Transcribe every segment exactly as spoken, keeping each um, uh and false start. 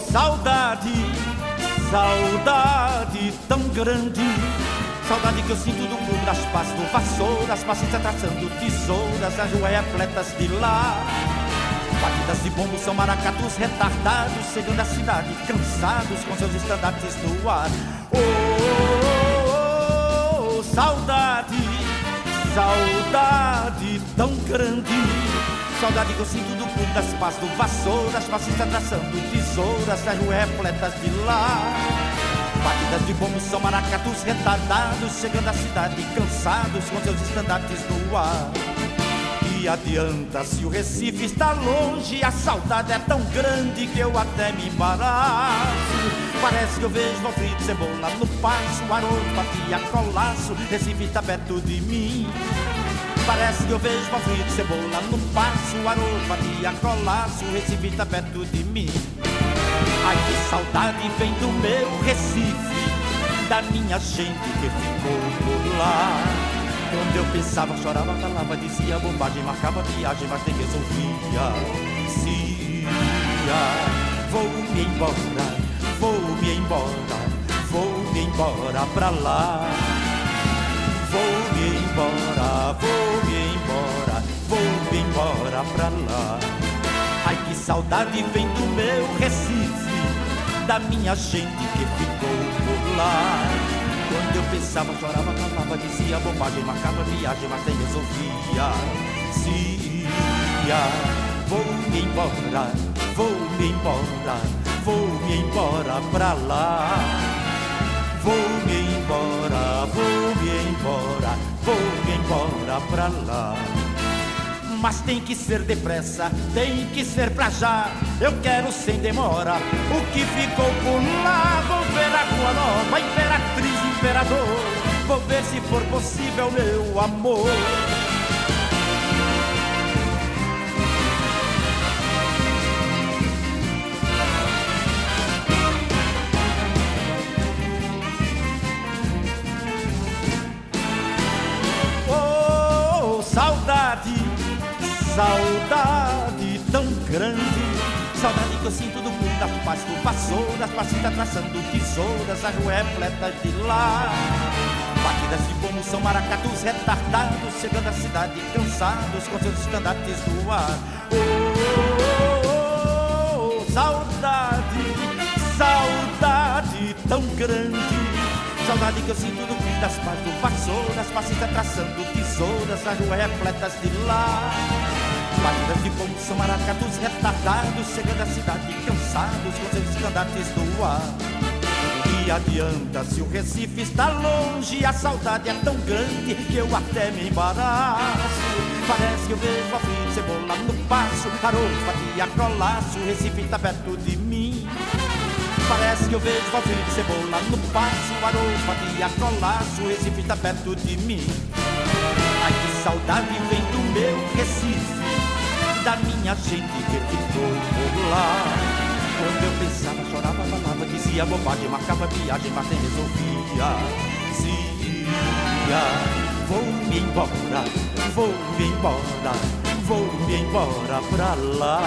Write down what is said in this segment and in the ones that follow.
saudade, saudade tão grande. Saudade que eu sinto do clube das passas, do vassouras, paciência traçando tesouras, as ruas repletas de lá. Batidas de bombos são maracatus retardados, chegando à cidade cansados com seus estandartes no ar. Oh, oh, oh, saudade, saudade tão grande. Saudade que eu sinto do clube das passas, do vassouras, paciência traçando tesouras, as ruas repletas de lá. Batidas de bombos são maracatus retardados, chegando à cidade cansados com seus estandartes no ar. Que adianta se o Recife está longe, a saudade é tão grande que eu até me embaraço. Parece que eu vejo Valfrido Cebola no passo, Haroldo, Fatia, Colasso, Recife está perto de mim. Parece que eu vejo Valfrido Cebola no passo, Haroldo, Fatia, Colasso, Recife está perto de mim. Ai, que saudade vem do meu Recife, da minha gente que ficou por lá. Quando eu pensava, chorava, falava, dizia bobagem, marcava viagem, mas nem resolvia. Se ia, vou me embora, vou me embora, vou me embora pra lá. Vou me embora, vou me embora, vou me embora pra lá. Ai, que saudade vem do meu Recife, da minha gente que ficou por lá. Quando eu pensava, chorava, falava, dizia bobagem, marcava viagem, mas nem resolvia. Se ia, vou me embora, vou me embora, vou me embora pra lá. Vou me embora, vou me embora, vou me embora pra lá. Mas tem que ser depressa, tem que ser pra já. Eu quero sem demora o que ficou por lá. Vou ver a Rua Nova, Imperatriz, Imperador. Vou ver se for possível, meu amor. Oh, saudade, saudade tão grande. Saudade que eu sinto do mundo das paz, do vassouras, passinha traçando tesouras, as ruas repletas de lá. Batidas de bombos são maracatus retardados, chegando à cidade cansados com seus estandartes no ar. Oh, oh, oh, saudade, saudade tão grande. Saudade que eu sinto do mundo das paz, do vassouras, paciência traçando tesouras, as ruas repletas de lá. Batidas de bombos são maracatus retardados, chegando à cidade cansados com seus estandartes no ar. Que adianta se o Recife está longe, a saudade é tão grande que eu até me embaraço. Parece que eu vejo Valfrido Cebola no passo, Haroldo, Fatia, Colasso, o Recife está perto de mim. Parece que eu vejo Valfrido Cebola no passo, Haroldo, Fatia, Colasso, o Recife está perto de mim. Ai, que saudade vem do meu Recife, da minha gente que ficou por lá. Quando eu pensava, chorava, falava, dizia bobagem, marcava viagem, mas nem resolvia. Se ia, vou me embora, vou me embora, vou me embora pra lá.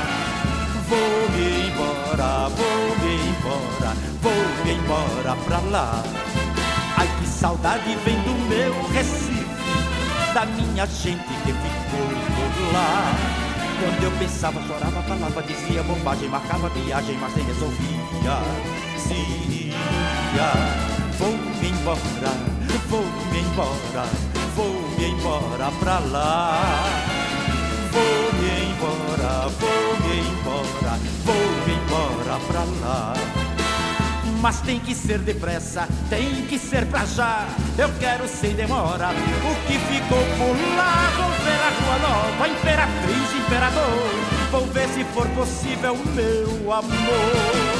Vou me embora, vou me embora, vou me embora pra lá. Ai, que saudade vem do meu Recife, da minha gente que ficou por lá. Quando eu pensava, chorava, falava, dizia bobagem, marcava viagem, mas nem resolvia. Se ia, vou me embora, vou me embora, vou me embora pra lá. Vou me embora, vou me embora, vou me embora pra lá. Mas tem que ser depressa, tem que ser pra já. Eu quero sem demora o que ficou por lá. Vou ver a Rua Nova, Imperatriz, Imperador. Vou ver se for possível, meu amor.